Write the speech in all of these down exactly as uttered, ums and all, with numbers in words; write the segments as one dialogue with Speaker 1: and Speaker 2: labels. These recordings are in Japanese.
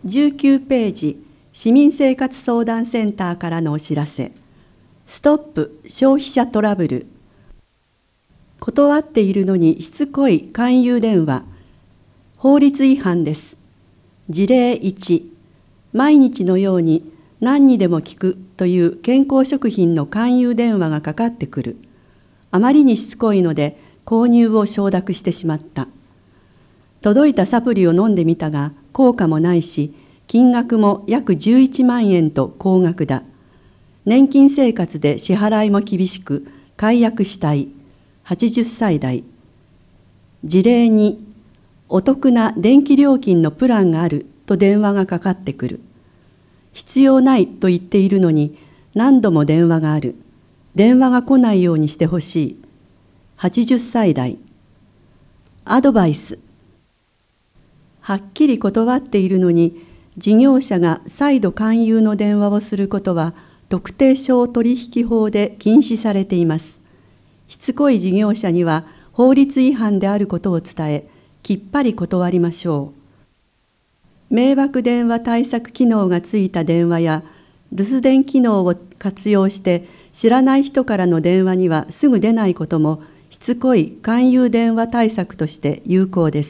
Speaker 1: じゅうきゅうページ、市民生活相談センターからのお知らせ。ストップ消費者トラブル。断っているのにしつこい勧誘電話。法律違反です。事例いち、毎日のように何にでも効くという健康食品の勧誘電話がかかってくる。あまりにしつこいので購入を承諾してしまった。届いたサプリを飲んでみたが効果もないし、金額も約じゅういちまんえんと高額だ。年金生活で支払いも厳しく、解約したい。はちじゅっさい代。事例に、お得な電気料金のプランがあると電話がかかってくる。必要ないと言っているのに何度も電話がある。電話が来ないようにしてほしい。はちじゅっさい代。アドバイス。はっきり断っているのに、事業者が再度勧誘の電話をすることは、特定商取引法で禁止されています。しつこい事業者には法律違反であることを伝え、きっぱり断りましょう。迷惑電話対策機能がついた電話や、留守電機能を活用して知らない人からの電話にはすぐ出ないことも、しつこい勧誘電話対策として有効です。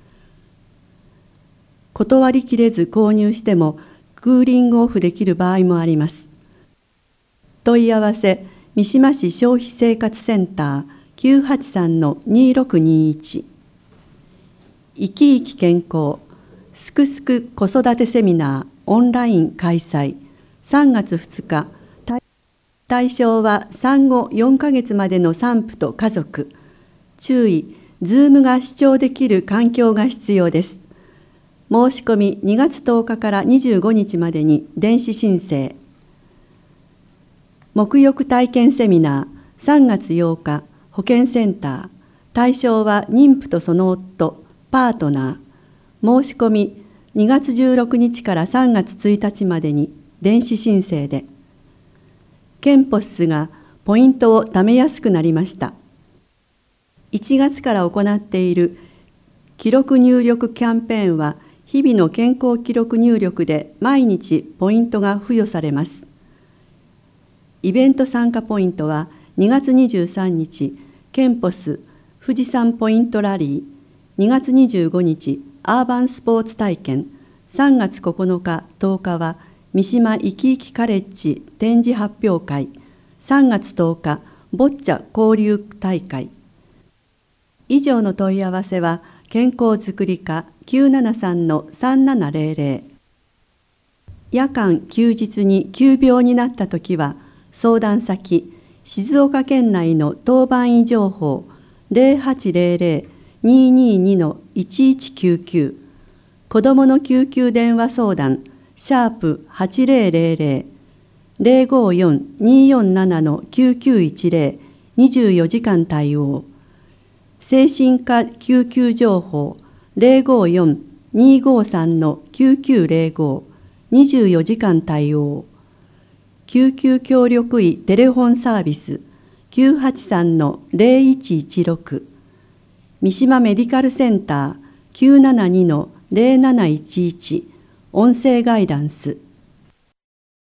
Speaker 1: 断りきれず購入してもクーリングオフできる場合もあります。問い合わせ、三島市消費生活センター きゅうはちさんのにろくにいち。生き生き健康、すくすく子育てセミナーオンライン開催、さんがつふつか。対象は産後よんかげつまでの産婦と家族。注意、ズームが視聴できる環境が必要です。申し込みにがつとおかからにじゅうごにちまでに電子申請。沐浴体験セミナーさんがつようか保健センター。対象は妊婦とその夫、パートナー。申し込みにがつじゅうろくにちからさんがつついたちまでに電子申請で。ケンポスがポイントを貯めやすくなりました。いちがつから行っている記録入力キャンペーンは、日々の健康記録入力で毎日ポイントが付与されます。イベント参加ポイントはにがつにじゅうさんにち、ケンポス富士山ポイントラリー、にがつにじゅうごにち、アーバンスポーツ体験、さんがつここのか、とおかは三島いきいきカレッジ展示発表会、さんがつとおか、ボッチャ交流大会。以上の問い合わせは、健康づくり課 きゅうななさんのさんななぜろぜろ。夜間休日に急病になったときは、相談先、静岡県内の当番医情報 ゼロはちゼロゼロ にーにーにー いちいちきゅうきゅう、子どもの救急電話相談、シャープはちぜろぜろぜろ ゼロごよん にーよんなな きゅうきゅういちぜろ、にじゅうよじかん対応。精神科救急情報 ゼロごよん にーごさん きゅうきゅうゼロご、にじゅうよじかん対応。救急協力医テレフォンサービス きゅうはちさんのゼロいちいちろく。三島メディカルセンター きゅうななにのゼロなないちいち、音声ガイダンス。